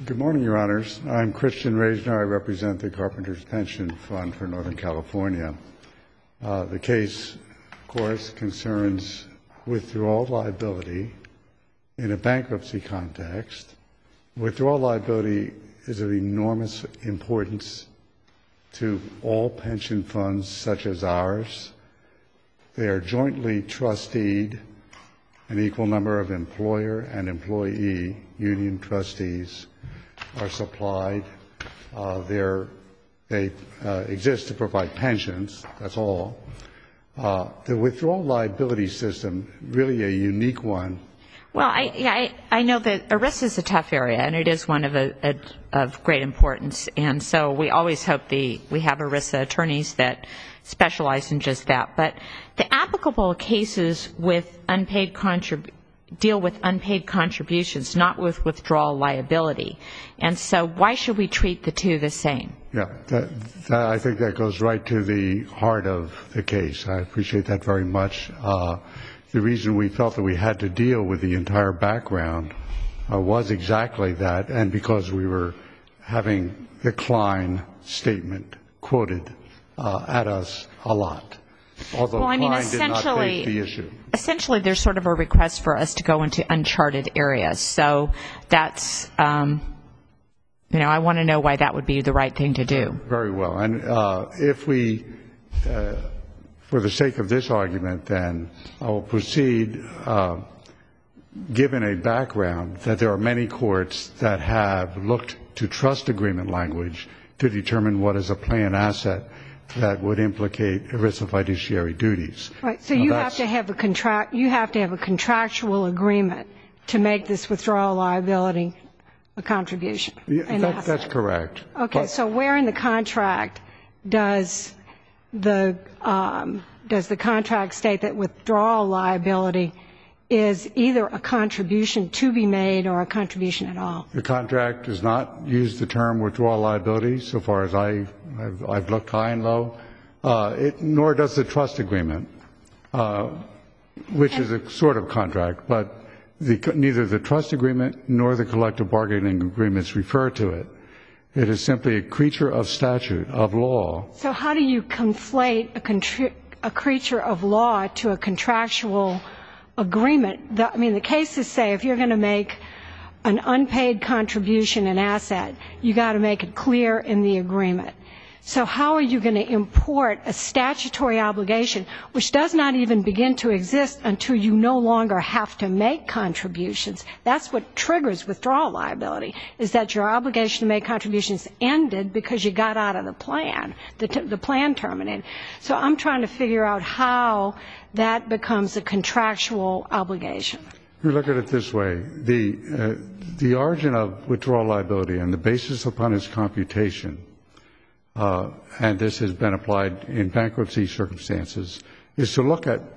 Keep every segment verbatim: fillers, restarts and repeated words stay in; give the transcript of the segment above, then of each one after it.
Good morning, Your Honors. I'm Christian Reisner. I represent the Carpenters Pension Fund for Northern California. Uh, the case, of course, concerns withdrawal liability in a bankruptcy context. Withdrawal liability is of enormous importance to all pension funds such as ours. They are jointly trusteed. An equal number of employer and employee union trustees are supplied. Uh, they uh, exist to provide pensions, that's all. Uh, the withdrawal liability system, really a unique one. Well, I, yeah, I, I know that ERISA is a tough area, and it is one of, a, a, of great importance. And so we always hope the we have ERISA attorneys that specialize in just that. But the applicable cases with unpaid contrib- deal with unpaid contributions, not with withdrawal liability. And so why should we treat the two the same? Yeah, that, that, I think that goes right to the heart of the case. I appreciate that very much. Uh, the reason we felt that we had to deal with the entire background uh, was exactly that, and because we were having the Klein statement quoted uh, at us a lot. Although well, I mean, Klein did not take the issue. Essentially, there's sort of a request for us to go into uncharted areas. So that's, um, you know, I want to know why that would be the right thing to do. Very well. And uh, if we, uh, for the sake of this argument, then I will proceed, uh, given a background that there are many courts that have looked to trust agreement language to determine what is a plan asset that would implicate ERISA fiduciary duties. Right. So you have to have a contract. You have to have a contractual agreement to make this withdrawal liability a contribution. Yeah, that, that's correct. Okay. But, so where in the contract does the um, does the contract state that withdrawal liability is either a contribution to be made or a contribution at all? The contract does not use the term withdrawal liability, so far as I, I've, I've looked high and low, uh, it, nor does the trust agreement, uh, which and, is a sort of contract, but the, neither the trust agreement nor the collective bargaining agreements refer to it. It is simply a creature of statute, of law. So how do you conflate a, contri- a creature of law to a contractual agreement? The, I mean, the cases say if you're going to make an unpaid contribution, an asset, you got to make it clear in the agreement. So how are you going to import a statutory obligation which does not even begin to exist until you no longer have to make contributions? That's what triggers withdrawal liability, is that your obligation to make contributions ended because you got out of the plan, the, t- the plan terminated. So I'm trying to figure out how that becomes a contractual obligation. We look at it this way. The, uh, the origin of withdrawal liability and the basis upon its computation, uh, and this has been applied in bankruptcy circumstances, is to look at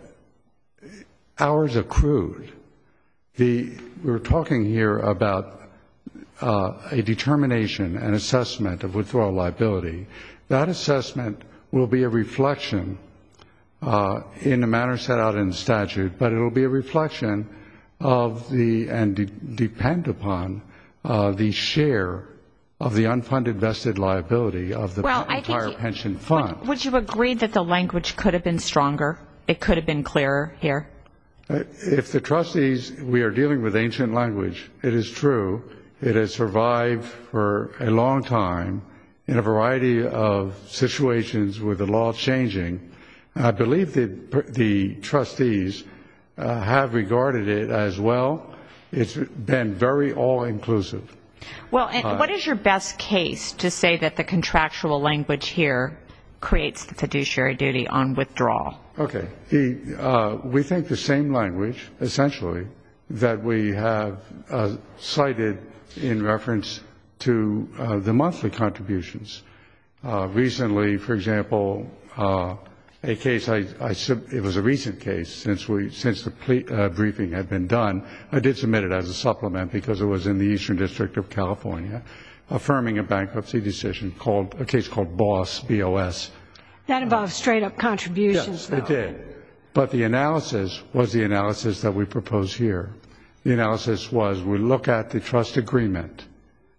hours accrued. The, we're talking here about uh, a determination and assessment of withdrawal liability. That assessment will be a reflection uh, in the manner set out in the statute, but it will be a reflection of the, and de- depend upon uh, the share of the unfunded vested liability of the well, pe- entire you, pension fund. Would, would you agree that the language could have been stronger? It could have been clearer here? Uh, if the trustees, we are dealing with ancient language, it is true. It has survived for a long time in a variety of situations with the law changing. I believe that the trustees uh, have regarded it as well. It's been very all-inclusive. Well, and uh, what is your best case to say that the contractual language here creates the fiduciary duty on withdrawal? Okay. The, uh, we think the same language, essentially, that we have uh, cited in reference to uh, the monthly contributions. Uh, recently, for example, uh, a case, I, I, it was a recent case since we, since the ple- uh, briefing had been done. I did submit it as a supplement because it was in the Eastern District of California, affirming a bankruptcy decision called, a case called BOSS, B O S. That involves straight up contributions. Yes, it did. But the analysis was the analysis that we propose here. The analysis was we look at the trust agreement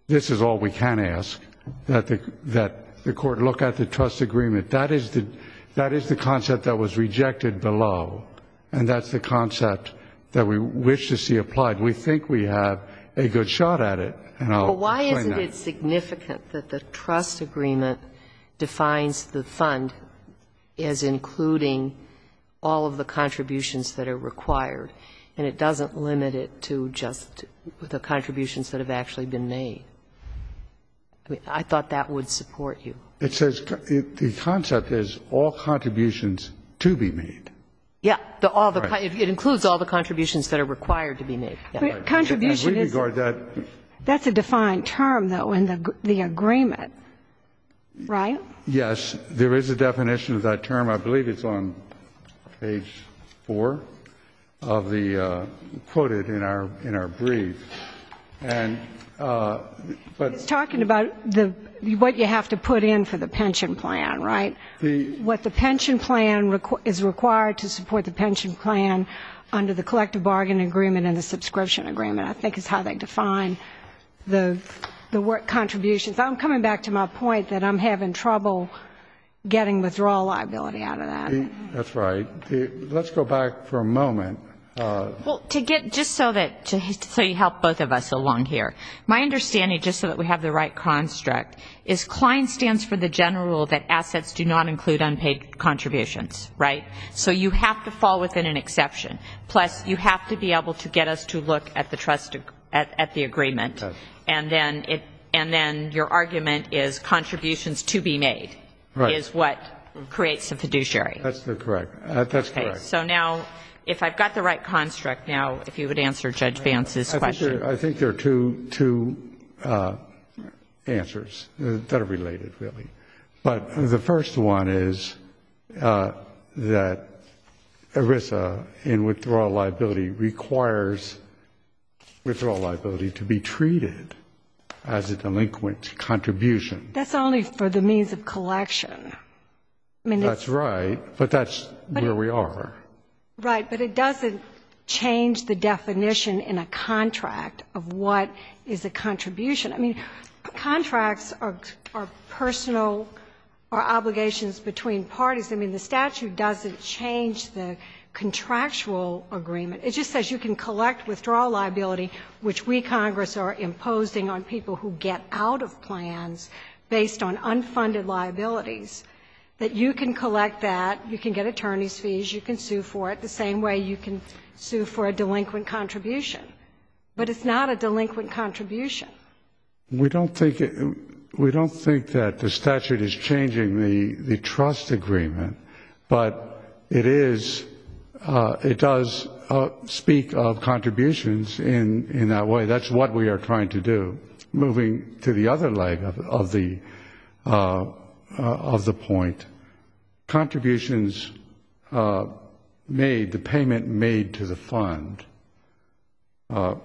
this is all we can ask, that the, that the court look at the trust agreement. That is the, that is the concept that was rejected below, and that's the concept that we wish to see applied. We think we have a good shot at it, and I'll Well, why explain isn't that. it significant that the trust agreement defines the fund as including all of the contributions that are required, and it doesn't limit it to just the contributions that have actually been made? I mean, I thought that would support you. It says, it, the concept is all contributions to be made. Yeah, the, all the, Right. it, it includes all the contributions that are required to be made. Yeah. But contribution And we is, regard that, that's a defined term, though, in the, the agreement, right? yes, there is a definition of that term. I believe it's on page four of the, uh, quoted in our, in our brief. And, uh, but It's talking about the, what you have to put in for the pension plan, right? the, What the pension plan requ- is required to support the pension plan under the collective bargaining agreement and the subscription agreement, I think is how they define the, the work contributions. I'm coming back to my point that I'm having trouble getting withdrawal liability out of that. the that's right. The, let's go back for a moment. Uh, Well, to get, just so that, to, so you help both of us along here, my understanding, just so that we have the right construct, is Klein stands for the general rule that assets do not include unpaid contributions, right? So you have to fall within an exception. Plus, you have to be able to get us to look at the trust, ag- at, at the agreement. Yes. And then it, and then your argument is contributions to be made. Right. Is what creates a fiduciary. that's the correct. Uh, that's Okay, correct. so now, if I've got the right construct now, if you would answer Judge Vance's I think, question. there, I think there are two, two uh, answers uh, that are related, really. But the first one is uh, that ERISA in withdrawal liability requires withdrawal liability to be treated as a delinquent contribution. That's only for the means of collection. I mean, That's it's, right, but that's But where it- we are. right, but it doesn't change the definition in a contract of what is a contribution. I mean, contracts are, are personal or obligations between parties. I mean, the statute doesn't change the contractual agreement. It just says you can collect withdrawal liability, which we, Congress, are imposing on people who get out of plans based on unfunded liabilities, that you can collect that, you can get attorney's fees, you can sue for it the same way you can sue for a delinquent contribution. But it's not a delinquent contribution. We don't think it, we don't think that the statute is changing the, the trust agreement, but it is uh, it does uh, speak of contributions in, in that way. That's what we are trying to do. Moving to the other leg of, of the uh, uh, of the point, contributions uh, made, the payment made to the fund. Uh,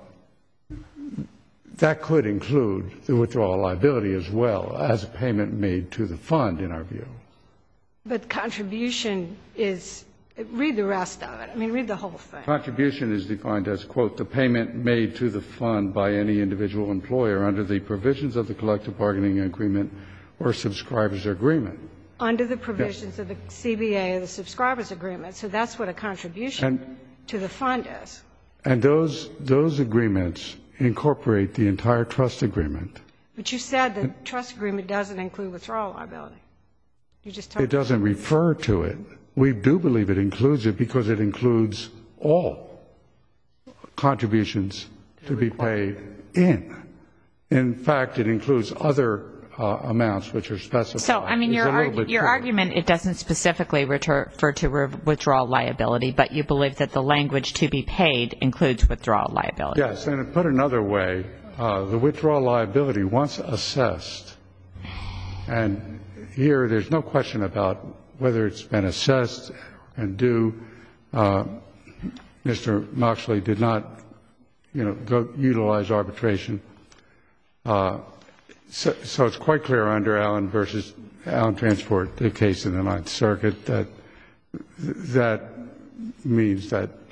That could include the withdrawal liability as well as a payment made to the fund, in our view. But contribution is, read the rest of it. I mean, read the whole thing. Contribution is defined as, quote, the payment made to the fund by any individual employer under the provisions of the collective bargaining agreement or subscribers agreement. Under the provisions of the C B A or the subscribers agreement. So that's what a contribution And, to the fund is. and those, those agreements incorporate the entire trust agreement. But you said the trust agreement doesn't include withdrawal liability. You just told It doesn't refer to it. We do believe it includes it because it includes all contributions to be paid in. In fact, it includes other uh, amounts which are specified. So, I mean, It's your, a little arg- bit your clearer. argument, it doesn't specifically refer, refer to re- withdrawal liability, but you believe that the language to be paid includes withdrawal liability. Yes, and put another way, uh, the withdrawal liability, once assessed, and here there's no question about whether it's been assessed and due. Uh, Mister Moxley did not, you know, go utilize arbitration. Uh, so, so it's quite clear under Allen versus Allen Transport, the case in the Ninth Circuit, that that means that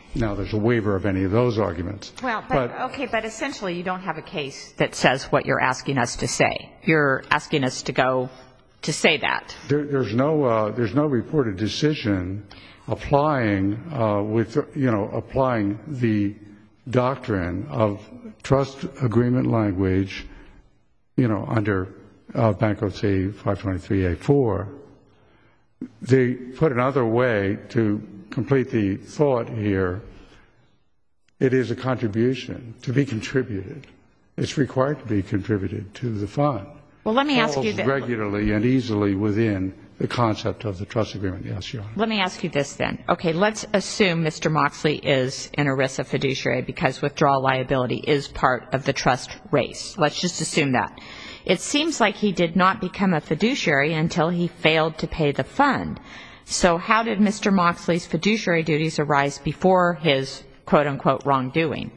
Now, there's a waiver of any of those arguments. Well, but, okay, but essentially you don't have a case that says what you're asking us to say. You're asking us to go to say that. There, there's no uh, there's no reported decision applying uh, with you know applying the doctrine of trust agreement language, you know, under uh, bankruptcy five twenty-three A four. They put another way to complete the thought here. It is a contribution to be contributed. It's required to be contributed to the fund. Well, let me ask you Falls this. regularly and easily within the concept of the trust agreement. Yes, Your Honor. Let me ask you this then. Okay, let's assume Mister Moxley is an ERISA fiduciary because withdrawal liability is part of the trust race. Let's just assume that. It seems like he did not become a fiduciary until he failed to pay the fund. So how did Mister Moxley's fiduciary duties arise before his quote-unquote wrongdoing?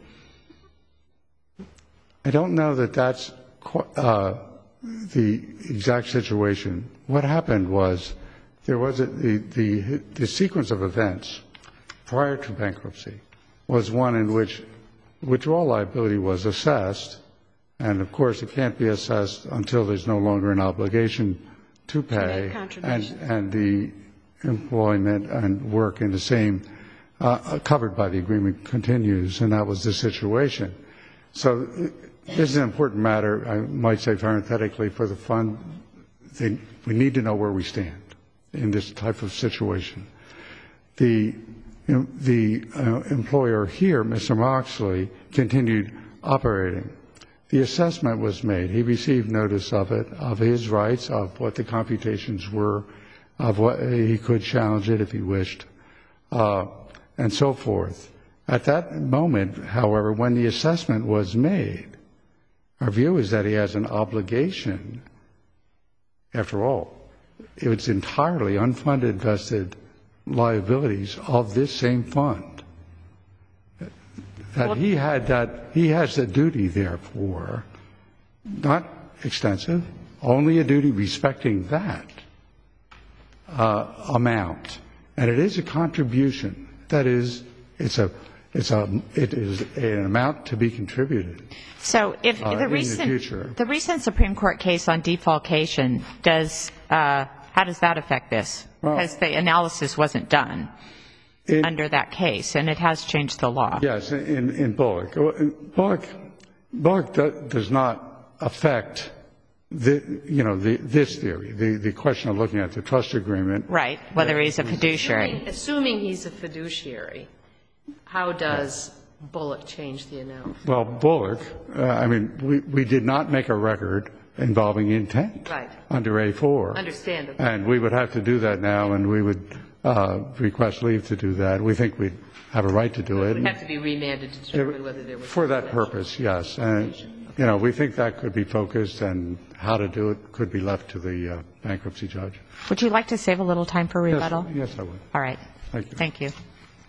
I don't know that that's uh, the exact situation. What happened was there was a, the, the, the sequence of events prior to bankruptcy was one in which withdrawal liability was assessed, and of course it can't be assessed until there's no longer an obligation to pay, and, and the employment and work in the same uh, covered by the agreement continues, and that was the situation. So this is an important matter, I might say parenthetically, for the fund. They, we need to know where we stand in this type of situation. The, you know, the uh, employer here, Mister Moxley, continued operating. The assessment was made. He received notice of it, of his rights, of what the computations were, of what he could challenge it if he wished, uh, and so forth. At that moment, however, when the assessment was made, our view is that he has an obligation. After all, it's entirely unfunded vested liabilities of this same fund. That well, he had that, he has a duty, therefore, not extensive, only a duty respecting that uh, amount. And it is a contribution. That is, it's a, it's a, it is an amount to be contributed. So if uh, the recent, the, the recent Supreme Court case on defalcation, does, uh, how does that affect this? Well, because the analysis wasn't done in, under that case, and it has changed the law. Yes, in, in Bullock. Bullock, Bullock do, does not affect the, you know, the, this theory, the, the question of looking at the trust agreement. Right, whether he's a fiduciary. Assuming, assuming he's a fiduciary, how does Bullock change the analysis? Well, Bullock, uh, I mean, we, we did not make a record involving intent right. under A four. Understandable. And we would have to do that now, and we would uh, request leave to do that. We think we'd have a right to do it. It would have to be remanded to determine whether there was... For that purpose, yes. And, you know, we think that could be focused, and how to do it could be left to the uh, bankruptcy judge. Would you like to save a little time for rebuttal? Yes, yes I would. All right. Thank you. Thank you.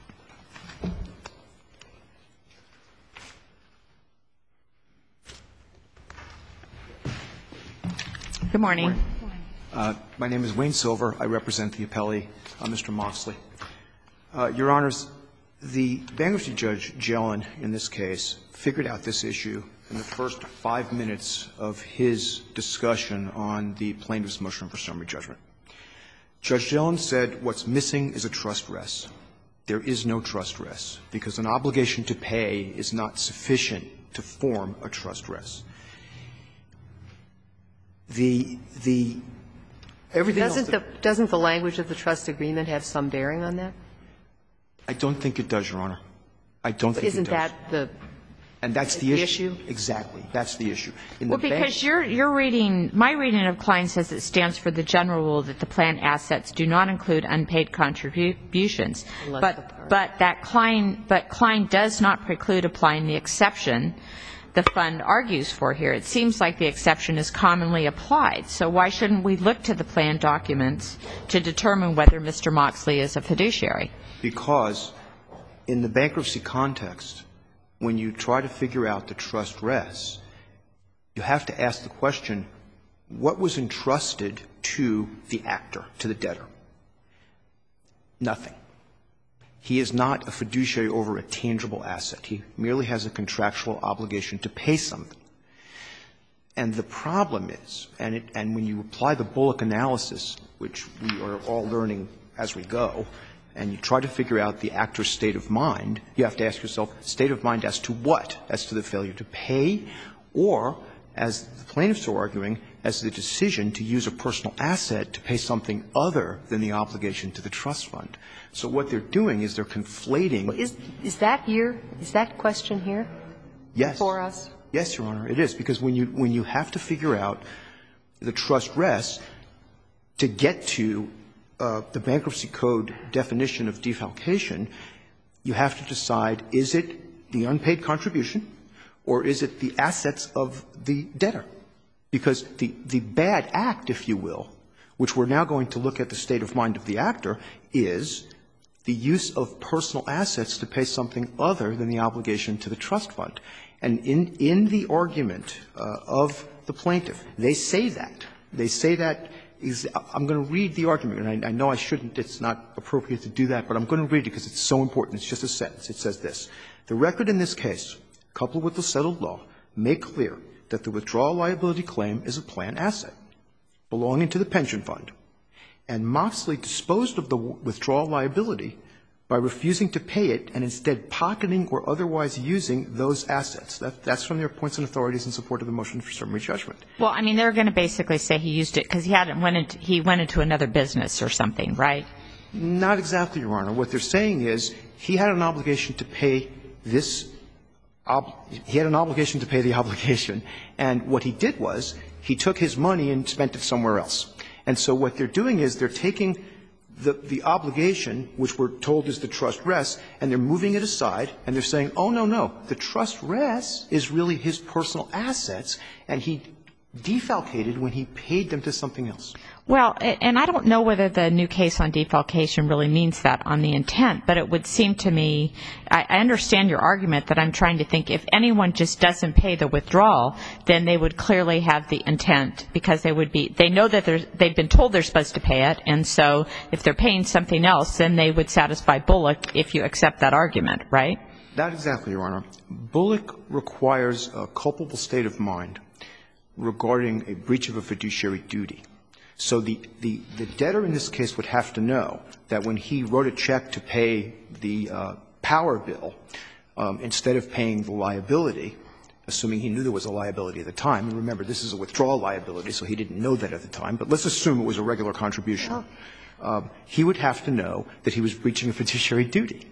Good morning. Good morning. Uh, my name is Wayne Silver. I represent the appellee, uh, Mister Moxley. Uh, Your Honors, the bankruptcy judge, Jelen, in this case, figured out this issue in the first five minutes of his discussion on the plaintiff's motion for summary judgment. Judge Jelen said what's missing is a trust res. There is no trust res because an obligation to pay is not sufficient to form a trust res. The, the, everything doesn't else the, doesn't the language of the trust agreement have some bearing on that? I don't think it does, Your Honor. I don't but think isn't it does. Isn't that the And that's the, the issue. issue? Exactly. That's the issue. In well, the because bank- you're, you're reading, my reading of Klein says it stands for the general rule that the plan assets do not include unpaid contributions. Unless But, but that Klein, but Klein does not preclude applying the exception the fund argues for here. It seems like the exception is commonly applied. So why shouldn't we look to the plan documents to determine whether Mister Moxley is a fiduciary? Because in the bankruptcy context, when you try to figure out the trust res, you have to ask the question, what was entrusted to the actor, to the debtor? Nothing. He is not a fiduciary over a tangible asset. He merely has a contractual obligation to pay something. And the problem is, and, it, and when you apply the Bullock analysis, which we are all learning as we go, and you try to figure out the actor's state of mind, you have to ask yourself, state of mind as to what? As to the failure to pay, or, as the plaintiffs are arguing, as the decision to use a personal asset to pay something other than the obligation to the trust fund. So what they're doing is they're conflating. Well, is, is that here? Is that question here? Yes. For us? Yes, Your Honor, it is. Because when you, when you have to figure out the trust rests to get to uh, the bankruptcy code definition of defalcation, you have to decide, is it the unpaid contribution or is it the assets of the debtor? Because the, the bad act, if you will, which we're now going to look at the state of mind of the actor, is the use of personal assets to pay something other than the obligation to the trust fund. And in, in the argument uh, of the plaintiff, they say that. They say that is, I'm going to read the argument, and I, I know I shouldn't, it's not appropriate to do that, but I'm going to read it because it's so important. It's just a sentence. It says this. The record in this case, coupled with the settled law, make clear that the withdrawal liability claim is a plan asset belonging to the pension fund. And Moxley disposed of the withdrawal liability by refusing to pay it and instead pocketing or otherwise using those assets. That, that's from their points and authorities in support of the motion for summary judgment. Well, I mean, they're going to basically say he used it because he hadn't went into, he went into another business or something, right? Not exactly, Your Honor. What they're saying is he had an obligation to pay this ob- he had an obligation to pay the obligation, and what he did was he took his money and spent it somewhere else. And so what they're doing is they're taking the, the obligation, which we're told is the trust rest, and they're moving it aside, and they're saying, oh, no, no, the trust rest is really his personal assets, and he defalcated when he paid them to something else. Well, and I don't know whether the new case on defalcation really means that on the intent, but it would seem to me, I, I understand your argument that I'm trying to think if anyone just doesn't pay the withdrawal, then they would clearly have the intent because they would be, they know that they're, they've been told they're supposed to pay it, and so if they're paying something else, then they would satisfy Bullock if you accept that argument, right? Not exactly, Your Honor. Bullock requires a culpable state of mind regarding a breach of a fiduciary duty. So the, the, the debtor in this case would have to know that when he wrote a check to pay the uh, power bill, um, instead of paying the liability, assuming he knew there was a liability at the time, and remember, this is a withdrawal liability, so he didn't know that at the time, but let's assume it was a regular contribution, um, he would have to know that he was breaching a fiduciary duty.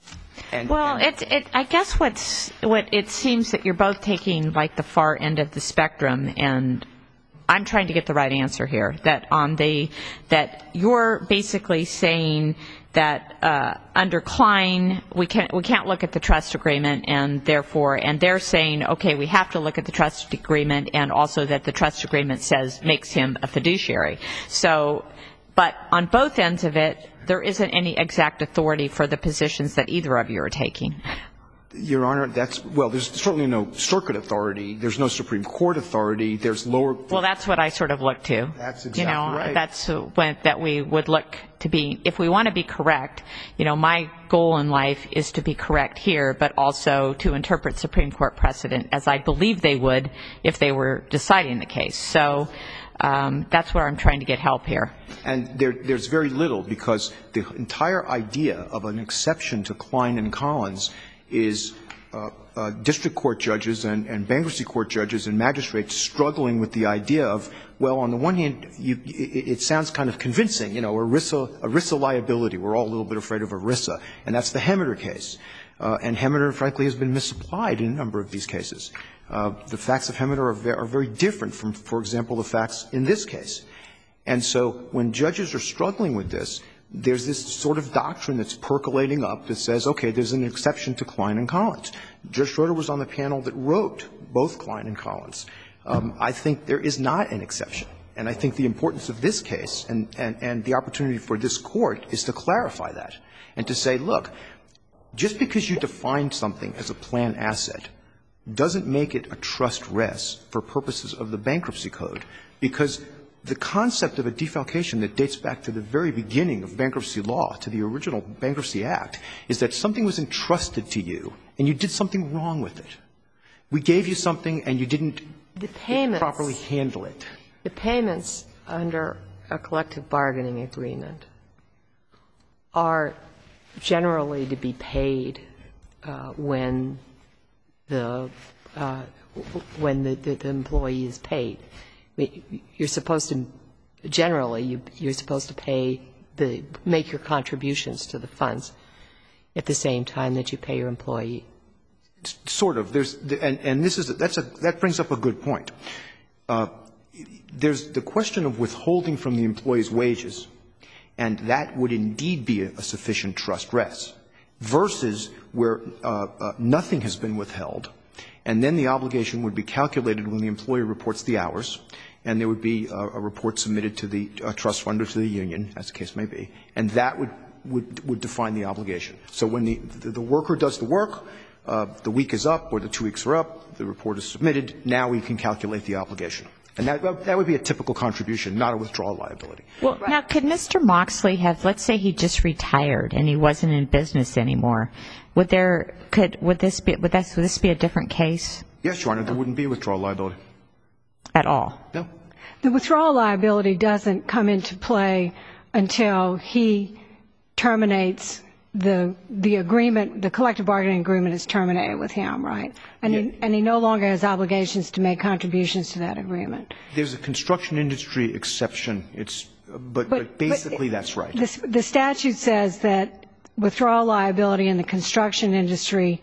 And, well, and it, it, I guess what's, what it seems that you're both taking like the far end of the spectrum, and I'm trying to get the right answer here. That on the that you're basically saying that uh, under Klein we can't we can't look at the trust agreement, and therefore, and they're saying okay, we have to look at the trust agreement, and also that the trust agreement says makes him a fiduciary. So, but on both ends of it, there isn't any exact authority for the positions that either of you are taking. Your Honor, that's, well, there's certainly no circuit authority. There's no Supreme Court authority. There's lower. Well, that's what I sort of look to. That's exactly you know, right. That's when, that we would look to be, if we want to be correct, you know, my goal in life is to be correct here, but also to interpret Supreme Court precedent as I believe they would if they were deciding the case. So um, that's where I'm trying to get help here. And there, there's very little, because the entire idea of an exception to Klein and Collins is uh, uh, district court judges and, and bankruptcy court judges and magistrates struggling with the idea of, well, on the one hand, you, it, it sounds kind of convincing, you know, ERISA, ERISA liability. We're all a little bit afraid of ERISA, and that's the Hemeter case. Uh, and Hemeter, frankly, has been misapplied in a number of these cases. Uh, the facts of Hemeter are very, are very different from, for example, the facts in this case. And so when judges are struggling with this, there's this sort of doctrine that's percolating up that says, okay, there's an exception to Klein and Collins. Judge Schroeder was on the panel that wrote both Klein and Collins. Um, I think there is not an exception. And I think the importance of this case and, and, and the opportunity for this Court is to clarify that and to say, look, just because you define something as a plan asset doesn't make it a trust rest for purposes of the bankruptcy code, because the concept of a defalcation that dates back to the very beginning of bankruptcy law, to the original Bankruptcy Act, is that something was entrusted to you and you did something wrong with it. We gave you something and you didn't the payments, properly handle it. The payments under a collective bargaining agreement are generally to be paid uh, when the uh, when the, the, the employee is paid. You're supposed to generally you, you're supposed to pay the make your contributions to the funds at the same time that you pay your employee. Sort of. There's and, and this is a, that's a that brings up a good point. Uh, there's the question of withholding from the employee's wages, and that would indeed be a, a sufficient trust rest, versus where uh, uh, nothing has been withheld, and then the obligation would be calculated when the employer reports the hours, and there would be a, a report submitted to the uh, trust fund or to the union, as the case may be, and that would would, would define the obligation. So when the, the, the worker does the work, uh, the week is up or the two weeks are up, the report is submitted, now we can calculate the obligation. And that, that would be a typical contribution, not a withdrawal liability. Well, right. Now, could Mister Moxley have, let's say he just retired and he wasn't in business anymore, would there, could, would this be, would, that, would this be a different case? Yes, Your Honor, there wouldn't be a withdrawal liability. At all? No. The withdrawal liability doesn't come into play until he terminates the the agreement, the collective bargaining agreement is terminated with him, right? And, yeah. he, and he no longer has obligations to make contributions to that agreement. There's a construction industry exception. It's, but, but, but basically but that's right. The, the statute says that withdrawal liability in the construction industry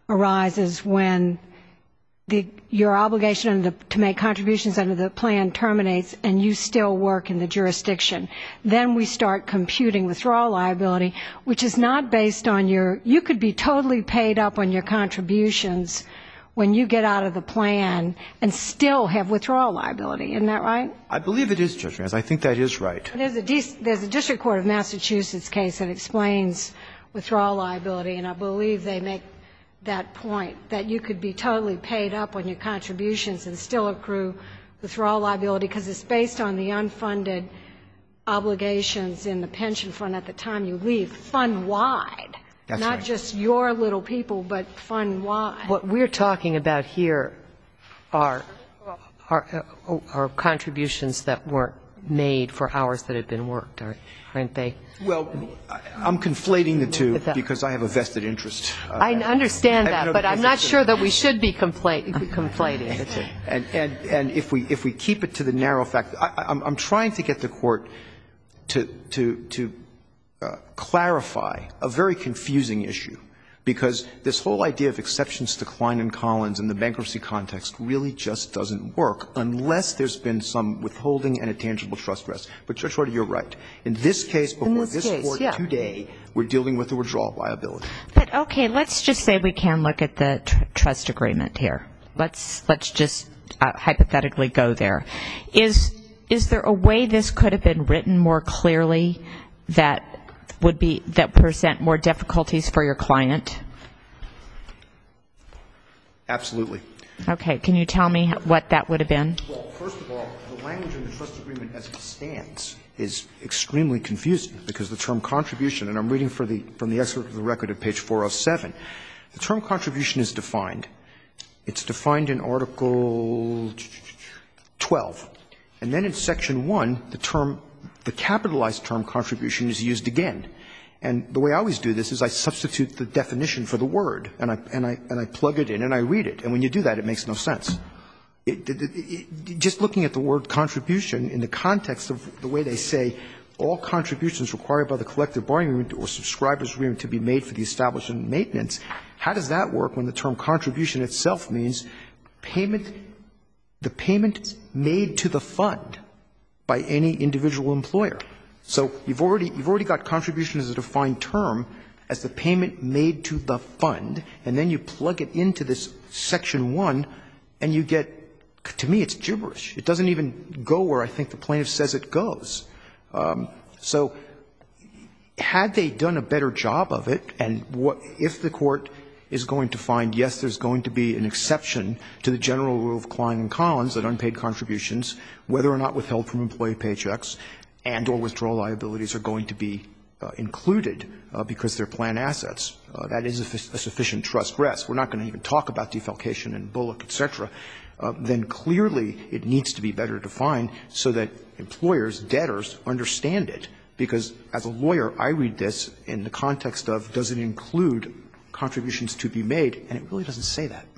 arises when the, your obligation under the, to make contributions under the plan terminates and you still work in the jurisdiction. Then we start computing withdrawal liability, which is not based on your, you could be totally paid up on your contributions when you get out of the plan and still have withdrawal liability. Isn't that right? I believe it is, Judge Rance. I think that is right. There's a, there's a District Court of Massachusetts case that explains withdrawal liability, and I believe they make that point, that you could be totally paid up on your contributions and still accrue withdrawal liability because it's based on the unfunded obligations in the pension fund at the time you leave, fund-wide. That's not right. just your little people, but fund-wide. What we're talking about here are, are, are contributions that weren't made for hours that had been worked, aren't they? Well, I'm conflating the two because I have a vested interest. Uh, I understand I that, but I'm not sure that we should be conflating the two. And, and, and if we if we keep it to the narrow fact, I, I'm, I'm trying to get the court to to to uh, clarify a very confusing issue, because this whole idea of exceptions to Klein and Collins in the bankruptcy context really just doesn't work unless there's been some withholding and a tangible trust rest. But, Judge Schroeder, you're right. In this case, before this, this case, Court yeah. today, we're dealing with the withdrawal liability. But, okay, let's just say we can look at the tr- trust agreement here. Let's let's just uh, hypothetically go there. Is is there a way this could have been written more clearly that would be that present more difficulties for your client? Absolutely. Okay. Can you tell me what that would have been? Well, first of all, the language in the trust agreement as it stands is extremely confusing because the term contribution, and I'm reading for the, from the excerpt of the record at page four oh seven, the term contribution is defined. It's defined in Article twelve. And then in Section one, the term, the capitalized term contribution is used again. And the way I always do this is I substitute the definition for the word, and I, and I, and I plug it in and I read it. And when you do that, it makes no sense. It, it, it, it, just looking at the word contribution in the context of the way they say all contributions required by the collective bargaining agreement or subscribers agreement to be made for the establishment and maintenance, how does that work when the term contribution itself means payment, the payment made to the fund by any individual employer? So you've already, you've already got contribution as a defined term as the payment made to the fund, and then you plug it into this Section one, and you get, to me, it's gibberish. It doesn't even go where I think the plaintiff says it goes. Um, so had they done a better job of it, and what, if the Court is going to find, yes, there's going to be an exception to the general rule of Klein and Collins that unpaid contributions, whether or not withheld from employee paychecks and or withdrawal liabilities, are going to be uh, included uh, because they're plan assets. Uh, that is a, f- a sufficient trust rest. We're not going to even talk about defalcation and Bullock, et cetera. Uh, then clearly it needs to be better defined so that employers, debtors, understand it. Because as a lawyer, I read this in the context of, does it include contributions to be made? And it really doesn't say that.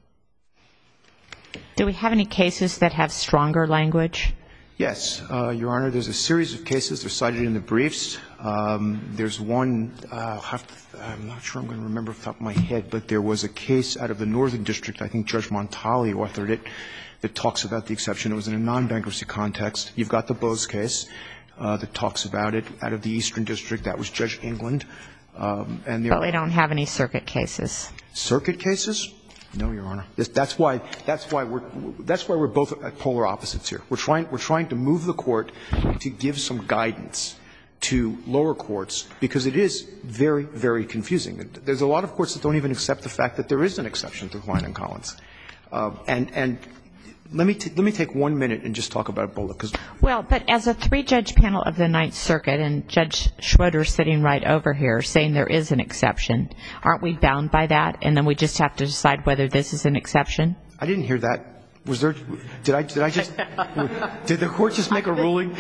Do we have any cases that have stronger language? Yes, uh, Your Honor. There's a series of cases. They're cited in the briefs. Um, there's one, uh, I'll have to, I'm not sure I'm going to remember off the top of my head, but there was a case out of the Northern District, I think Judge Montali authored it, that talks about the exception. It was in a non-bankruptcy context. You've got the Bose case. Uh, that talks about it out of the Eastern District. That was Judge England. Um, and there But we don't have any circuit cases. Circuit cases? No, Your Honor. This, that's why. That's why we're. That's why we're both at polar opposites here. We're trying. We're trying to move the court to give some guidance to lower courts because it is very, very confusing. There's a lot of courts that don't even accept the fact that there is an exception to Klein and Collins. Uh, and and. Let me, t- let me take one minute and just talk about Bullock. Cause well, but as a three-judge panel of the Ninth Circuit, and Judge Schroeder sitting right over here saying there is an exception, aren't we bound by that? And then we just have to decide whether this is an exception? I didn't hear that. Was there? Did I? Did I just? Did the court just make a ruling?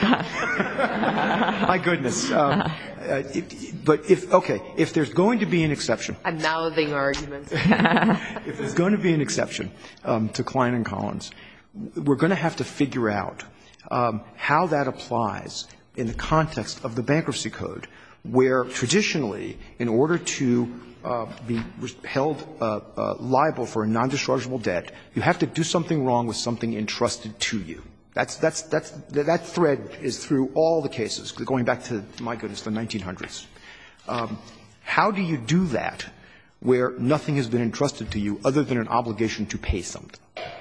My goodness. Um, uh, it, but if okay, if there's going to be an exception, I'm mouthing arguments. If there's going to be an exception um, to Klein and Collins, we're going to have to figure out um, how that applies in the context of the bankruptcy code, where traditionally, in order to uh, be held uh, uh, liable for a non-dischargeable debt, you have to do something wrong with something entrusted to you. That's, that's, that's, that thread is through all the cases, going back to, my goodness, the nineteen hundreds. Um, how do you do that where nothing has been entrusted to you other than an obligation to pay something?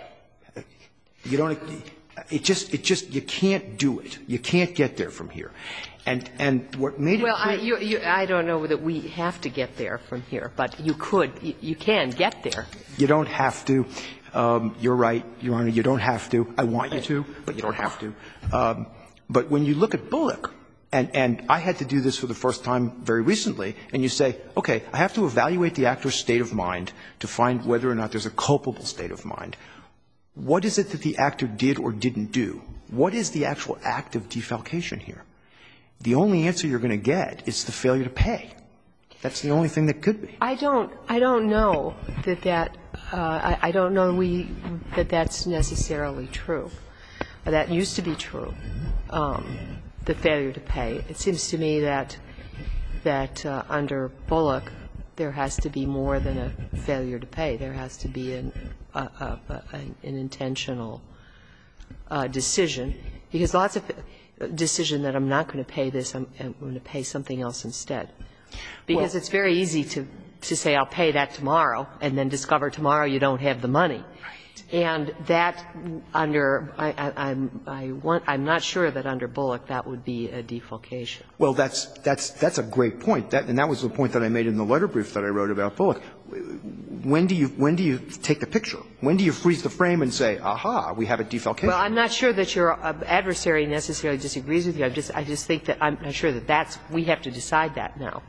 You don't, it just, it just, you can't do it. You can't get there from here. And, and what made it well, clear. I, you, you, I don't know that we have to get there from here, but you could, you, you can get there. You don't have to. Um, you're right, Your Honor, you don't have to. I want you to, but you don't have to. Um, but when you look at Bullock, and, and I had to do this for the first time very recently, and you say, okay, I have to evaluate the actor's state of mind to find whether or not there's a culpable state of mind. What is it that the actor did or didn't do? What is the actual act of defalcation here? The only answer you're going to get is the failure to pay. That's the only thing that could be. I don't, I don't know that that, uh, I, I don't know we, that that's necessarily true. That used to be true, um, the failure to pay. It seems to me that, that uh, under Bullock, there has to be more than a failure to pay. There has to be an, a, a, a, an intentional uh, decision, because lots of decision that I'm not going to pay this, I'm, I'm going to pay something else instead. Because well, it's very easy to, to say I'll pay that tomorrow and then discover tomorrow you don't have the money. Right. And that under, I, I, I'm, I want, I'm not sure that under Bullock that would be a defalcation. Well, that's, that's, that's a great point. That, and that was the point that I made in the letter brief that I wrote about Bullock. When do you, when do you take the picture? When do you freeze the frame and say, aha, we have a defalcation? Well, I'm not sure that your adversary necessarily disagrees with you. I just, I just think that I'm not sure that that's, we have to decide that now.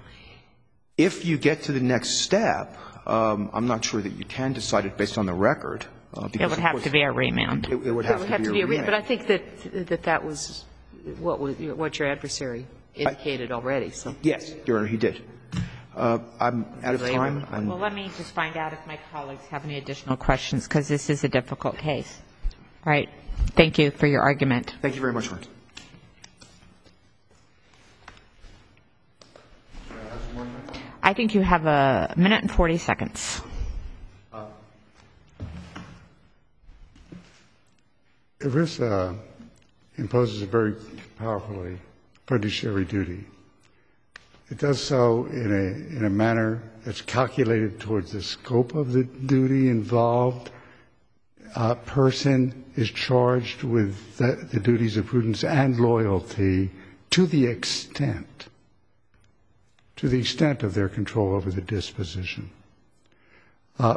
If you get to the next step, um, I'm not sure that you can decide it based on the record. Uh, because it would have to be a remand. It, it would have, it would to, have be to be a remand. But I think that that, that was what, was what your adversary indicated I, already. So. Yes, Your Honor, he did. Uh, I'm out of time. I'm well, let me just find out if my colleagues have any additional questions, because this is a difficult case. All right. Thank you for your argument. Thank you very much, Your Honor. I think you have a minute and forty seconds. Uh, ERISA imposes a very powerfully fiduciary duty. It does so in a, in a manner that's calculated towards the scope of the duty involved. A person is charged with the, the duties of prudence and loyalty to the extent, to the extent of their control over the disposition. Uh,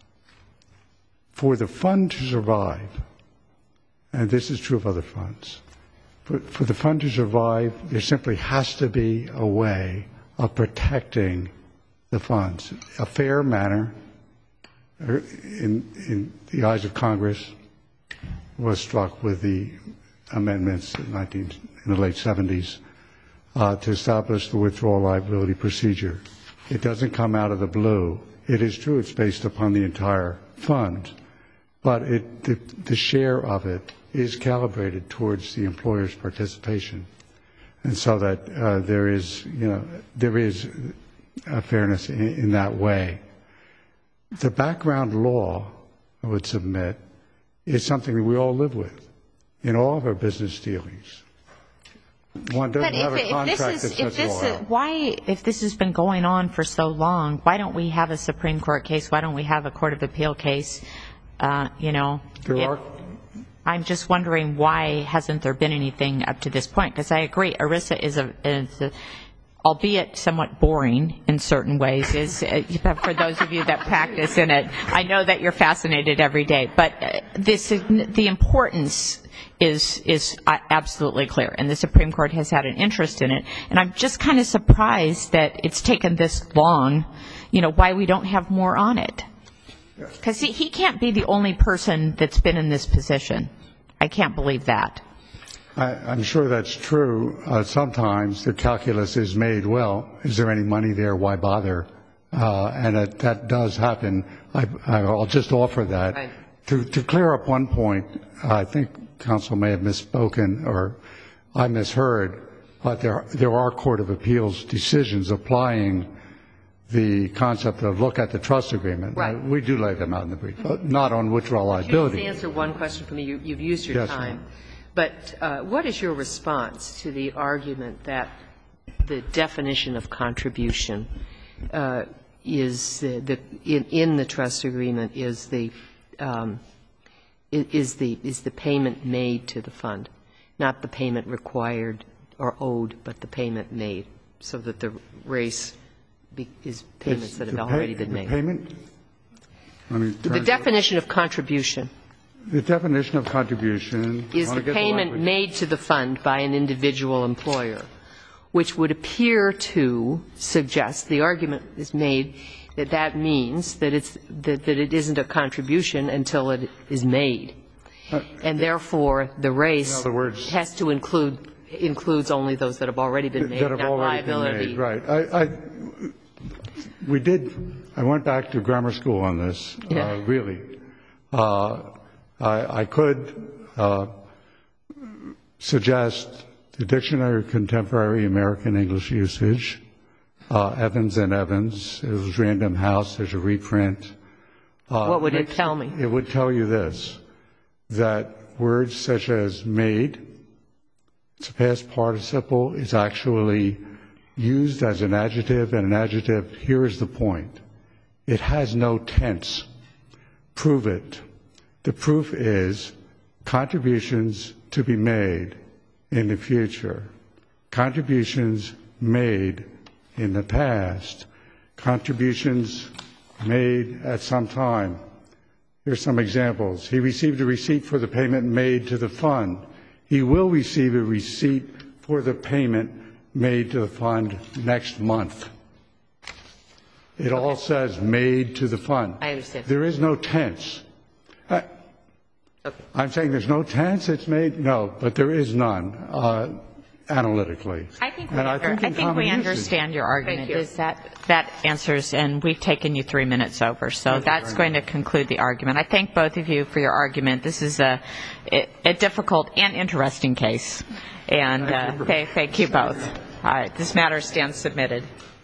for the fund to survive, and this is true of other funds, for, for the fund to survive, there simply has to be a way of protecting the funds. A fair manner, in, in the eyes of Congress, was struck with the amendments in, nineteen, in the late seventies uh, to establish the withdrawal liability procedure. It doesn't come out of the blue. It is true it's based upon the entire fund, but it, the, the share of it is calibrated towards the employer's participation, and so that uh, there is, you know, there is a fairness in, in that way. The background law, I would submit, is something that we all live with in all of our business dealings. One doesn't But have if, a contract if this is, that if sets this it all is, out. why, if this has been going on for so long, why don't we have a Supreme Court case? Why don't we have a Court of Appeal case? Uh, you know, There it- are I'm just wondering why hasn't there been anything up to this point? Because I agree, ERISA is a, is a, albeit somewhat boring in certain ways, is uh, for those of you that practice in it. I know that you're fascinated every day, but uh, this, the importance is is uh, absolutely clear, and the Supreme Court has had an interest in it. And I'm just kind of surprised that it's taken this long. You know, why we don't have more on it? Because he, he can't be the only person that's been in this position. I can't believe that. I, I'm sure that's true. Uh, sometimes the calculus is made, well, is there any money there? Why bother? Uh, and it, that does happen. I, I'll just offer that. Right. To, to clear up one point, I think counsel may have misspoken or I misheard, but there, there are Court of Appeals decisions applying the concept of look at the trust agreement. Right. Uh, we do lay them out in the brief, but not on withdrawal liability. Can you just answer one question for me? You, you've used your Yes, time. ma'am. But uh, what is your response to the argument that the definition of contribution uh, is uh, the in, in the trust agreement is the um, is the is the payment made to the fund, not the payment required or owed, but the payment made, so that the race be, is payments It's that have the already pay- been made. The payment, let me The turn to- definition of contribution The definition of contribution is I wanna the get payment language. made to the fund by an individual employer, which would appear to suggest, the argument is made, that that means that it's that, that it isn't a contribution until it is made. Uh, And therefore, the race In other words- has to include, includes only those that have already been made, that have not already been liability. made, right. I, I, we did, I went back to grammar school on this, Yeah. uh, really. Uh, I, I could uh, suggest the Dictionary of Contemporary American English Usage, uh, Evans and Evans, it was Random House, there's a reprint. Uh, What would it makes- tell me? It would tell you this, that words such as made, it's a past participle, is actually used as an adjective, and an adjective, here is the point, it has no tense. Prove it. The proof is contributions to be made in the future, contributions made in the past, contributions made at some time. Here's some examples. He received a receipt for the payment made to the fund. He will receive a receipt for the payment made to the fund next month. It all says made to the fund. I understand. There is no tense. I, Okay. I'm saying there's no tense it's made? No, but there is none, uh, analytically. I think we, And under, I in think common we usage- understand your argument. Thank you. Is that that answers, and we've taken you three minutes over, so that's going to conclude the argument. I thank both of you for your argument. This is a a difficult and interesting case, and uh, thank, thank you both. All right, this matter stands submitted.